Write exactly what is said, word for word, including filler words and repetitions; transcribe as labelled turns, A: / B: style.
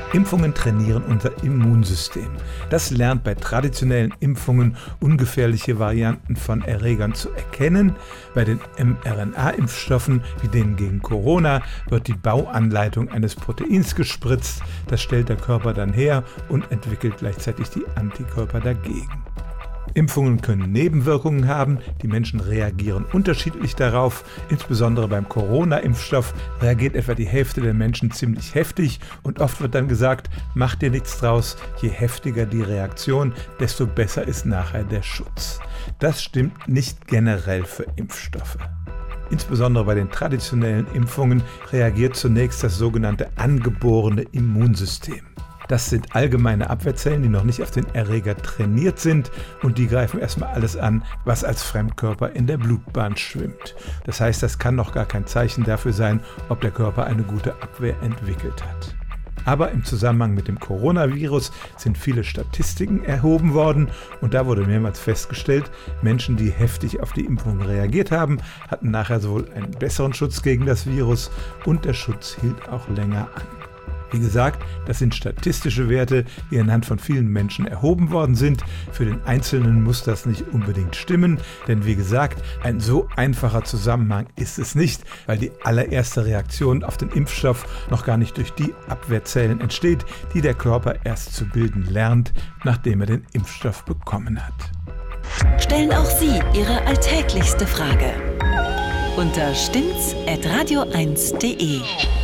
A: Impfungen trainieren unser Immunsystem. Das lernt bei traditionellen Impfungen ungefährliche Varianten von Erregern zu erkennen. Bei den mRNA-Impfstoffen, wie denen gegen Corona, wird die Bauanleitung eines Proteins gespritzt. Das stellt der Körper dann her und entwickelt gleichzeitig die Antikörper dagegen. Impfungen können Nebenwirkungen haben, die Menschen reagieren unterschiedlich darauf. Insbesondere beim Corona-Impfstoff reagiert etwa die Hälfte der Menschen ziemlich heftig und oft wird dann gesagt, mach dir nichts draus, je heftiger die Reaktion, desto besser ist nachher der Schutz. Das stimmt nicht generell für Impfstoffe. Insbesondere bei den traditionellen Impfungen reagiert zunächst das sogenannte angeborene Immunsystem. Das sind allgemeine Abwehrzellen, die noch nicht auf den Erreger trainiert sind und die greifen erstmal alles an, was als Fremdkörper in der Blutbahn schwimmt. Das heißt, das kann noch gar kein Zeichen dafür sein, ob der Körper eine gute Abwehr entwickelt hat. Aber im Zusammenhang mit dem Coronavirus sind viele Statistiken erhoben worden und da wurde mehrmals festgestellt, Menschen, die heftig auf die Impfung reagiert haben, hatten nachher sowohl einen besseren Schutz gegen das Virus und der Schutz hielt auch länger an. Wie gesagt, das sind statistische Werte, die anhand von vielen Menschen erhoben worden sind. Für den Einzelnen muss das nicht unbedingt stimmen, denn wie gesagt, ein so einfacher Zusammenhang ist es nicht, weil die allererste Reaktion auf den Impfstoff noch gar nicht durch die Abwehrzellen entsteht, die der Körper erst zu bilden lernt, nachdem er den Impfstoff bekommen hat.
B: Stellen auch Sie Ihre alltäglichste Frage unter stimmt's at radio eins punkt de.